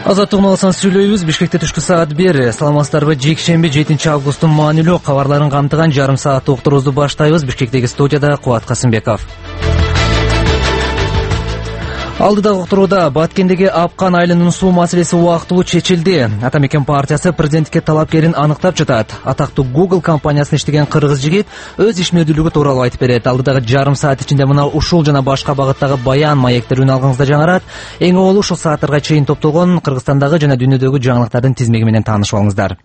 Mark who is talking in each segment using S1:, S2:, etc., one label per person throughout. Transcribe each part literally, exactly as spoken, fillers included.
S1: Азаттык алсан сүйлөйбүз. Бишкекте түшкү саат бир. Саламатсыздарбы? Жекшемби жетинчи августтун маанилүү кабарларын камтыган жарым саат уктурубузду баштайбыз. Бишкектеги студияда Кубат Касымбеков. Алдыдагы уктурууда Баткендеги Апкан айылынын суу маселеси убактылуу чечилди. Ата Мекен партиясы президенттикке талапкерин аныктап жатат. Атактуу Google компаниясында иштеген кыргыз жигит өз ишмердүүлүгү тууралуу айтып берет. Алдыдагы жарым саат ичинде мына ушул жана башка багыттагы баян маектер үн алгыңызда жаңырат. Эң оболу ушул сааттарга чейин топтолгон Кыргызстандагы жана дүйнөдөгү жаңылыктардын тизмеги менен таанышып алыңыздар.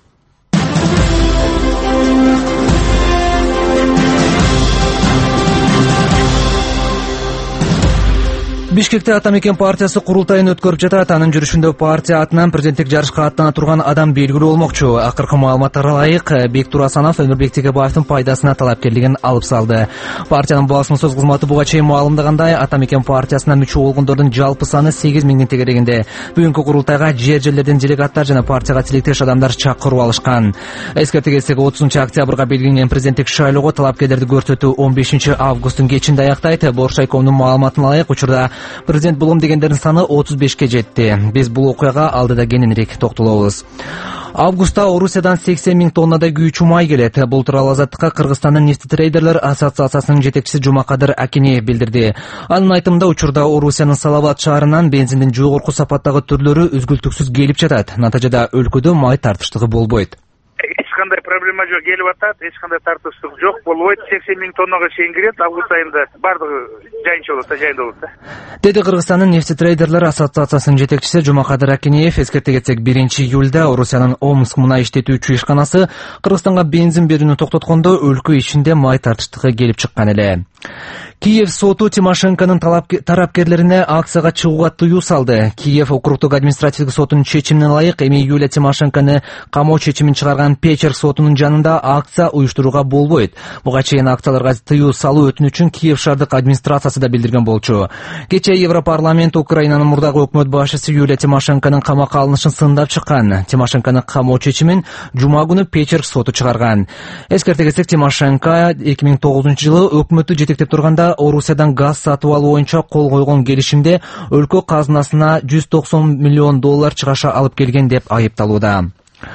S1: Бишкекте Ата Мекен партиясы курултайын өткөрүп жатат. Анын жүрүшүндө партия атынан президенттик жарышка аттана турган адам белгилүү болмокчу. Акыркы маалыматтарга ылайык, Бектур Асанов Өмүрбек Тегебаевдин пайдасына талапкерлигин алып салды. Партиянын басмасөз кызматы буга чейин маалымдагандай, Ата Мекен партиясына мүчө болгондордун жалпы саны сегиз миңдин тегерегинде. Бүгүнкү курултайга жер жерлерден делегаттар жана партияга тилектеш адамдар чакырып алышкан. Эскерте кетсек, отузунчу октябрга белгиленген президенттик шайлоого талапкерлерди көрсөтүү он бешинчи августтун кечинде аяктайт. Боршайкомдун маалыматына ылайык, учурда президент болом дегендердин саны отуз бешке жетти. Биз бул окуяга алдыда кененирээк токтолобуз. Августта Орусиядан сексен миң тоннадай күйүүчү май келет. Бул тууралуу Азаттыкка Кыргызстандын нефтетрейдерлер ассоциациясынын жетекчиси Жумакадыр Акинеев билдирди. Анын айтымында, учурда Орусиянын Салават шаарынан бензиндин жогорку сапаттагы түрлөрү үзгүлтүксүз келип жатат. Натыйжада өлкөдө май тартыштыгы болбойт.
S2: Эч кандай проблема жок, келип атат, эч кандай тартыштык жок, болбойт. сексен миң тоннага чейин кирет, август айында бардыгы жайынча болот да, жайында болот да.
S1: Деди Кыргызстандын нефтетрейдерлер ассоциациясынын жетекчиси Жумакадыр Акинеев. Эскерте кетсек, биринчи июлда Орусиянын Омск мунай иштетүүчү ишканасы Кыргызстанга бензин берүүнү токтоткондо өлкө ичинде май тартыштыгы келип чыккан эле. Киев соту Тимошенконун тарапкерлерине акцияга чыгууга тыюу салды. Киев округдук административдик сотунун чечимине ылайык, эми Юлия Тимошенкону камоо чечимин чыгарган Печерг сотунун жанында акция уюштурууга болбойт. Буга чейин акцияларга тыюу салуу өтүнүчүн Киев шаардык администрациясы да билдирген болчу. Кечээ Европарламент Украинанын мурдагы өкмөт башчысы Юлия Тимошенконун камакка алынышын сындап чыккан. Тимошенконун камоо чечимин жума күнү Печерг соту чыгарган. Эскерте кетсек, Тимошенко эки миң тогузунчу жылы өкмөттү жетектеп турганда Орусиядан газ сатып алуу боюнча кол койгон келишимде өлкө казынасына жүз токсон миллион доллар чыгаша алып келген деп айыпталууда.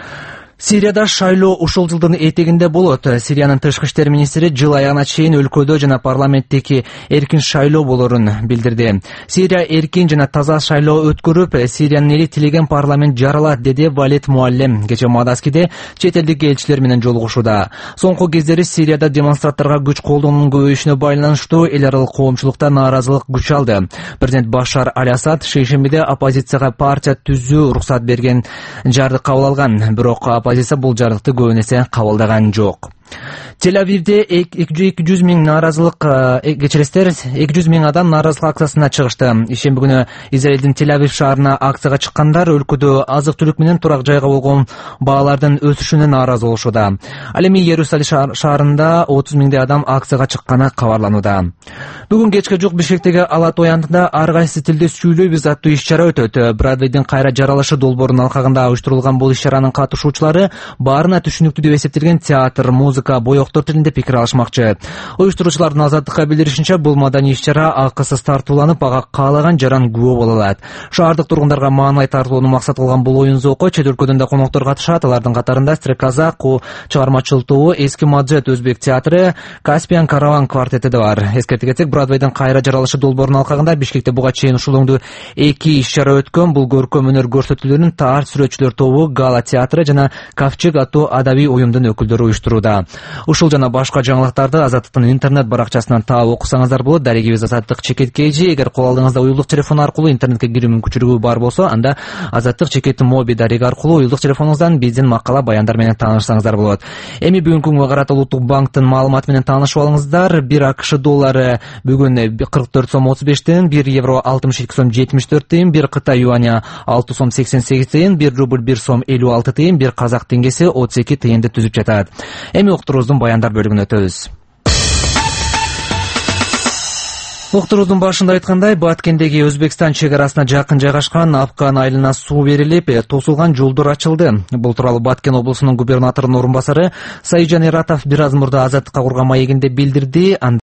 S1: Сирияда шайлоо ушул жылдын этегинде болот. Сириянын тышкы иштер министри жыл аягына чейин өлкөдө жана парламенттеги эркин шайлоо болорун билдирди. Сирия эркин жана таза шайлоо өткөрүп, Сириянын эли тилеген парламент жаралат, деди Валет Муаллем кечээ Мадаскиде чет элдик элчилер менен жолугушууда. Соңку кездери Сирияда демонстранттарга күч колдонуунун көбөйүшүнө байланыштуу эл аралык коомчулукта нааразылык күч алды. Президент Башар Аль-Асад шейшембиде оппозицияга партия түзүү уруксат берген жарды кабыл алган, бирок оппозиция бул жардыкты көп нерсе кабылдаган жок. Тель-Авивде эки жүз миң нааразылык кечиресиздер, эки жүз миң адам нааразылык акциясына чыгышты. Ишемби күнү Израилдин Тель-Авив шаарына акцияга чыккандар өлкөдө азык-түлүк менен турак жайга болгон баалардын өсүшүнө нааразы болушууда. Ал эми Иерусалим шаарында отуз миңдей адам акцияга чыкканы кабарланууда. Бүгүн кечке жук Бишкектеги Ала Той антында ар кайсы тилде сүйлөйбүз аттуу иш-чара өтөт. Бродвейдин кайра жаралышы долбоорунун алкагында уюштурулган бул иш-чаранын катышуучулары баарына түшүнүктүү деп эсептелген театр, музыка, боёктор тилинде пикир алышмакчы. Уюштуруучулардын Азаттыкка билдиришинче, бул маданий иш-чара акысыз тартууланып, ага каалаган жаран күбө боло алат. Шаардык тургундарга маанай тартууну максат кылган бул оюн-зоокко чет өлкөдөн да коноктор катышат. Алардын катарында Стрекоза чыгармачыл тобу, Эски Маджет өзбек театры, Каспиан Караван квартети да бар. Эскерте кетсек, Бродвейдин кайра жаралышы долбоорунун алкагында Бишкекте буга чейин ушул оңдуу эки иш-чара өткөн. Бул көркөм өнөр көрсөтүүлөрүн Таар сүрөтчүлөр тобу, Гала театры жана Кавчег аттуу адабий уюмдун өкүлдөрү уюштурууда. Ушул жана башка жаңылыктарды Азаттыктын интернет баракчасынан таап окусаңыздар болот. Дарегибиз Азаттык чекит kg. Эгер кол алдыңызда уюлдук телефон аркылуу интернетке кирүү мүмкүнчүлүгү бар болсо, анда Азаттык чекит моби дареги аркылуу уюлдук телефонуңуздан биздин макала баяндар менен таанышсаңыздар болот. Эми бүгүнкү күнгө карата Улуттук банктын маалыматы менен таанышып алыңыздар. бир АКШ доллары бүгүн кырк төрт сом отуз беш тыйын, бир евро алтымыш эки сом жетимиш төрт тыйын, бир Кытай юаня алты сом сексен сегиз тыйын, бир рубль бир сом элүү алты тыйын, бир казак теңгеси отуз эки тыйынды түзүп жатат. Эми уктуруубуздун баяндар бөлүгүнө өтөбүз. Уктуруубуздун башында айткандай, Баткендеги Өзбекстан чек арасына жакын жайгашкан Апкан айылына суу берилип, тосулган жолдор ачылды. Бул тууралуу Баткен облусунун губернаторунун орун басары Сайжан Иратов бир аз мурда Азаттыкка курган маегинде билдирди.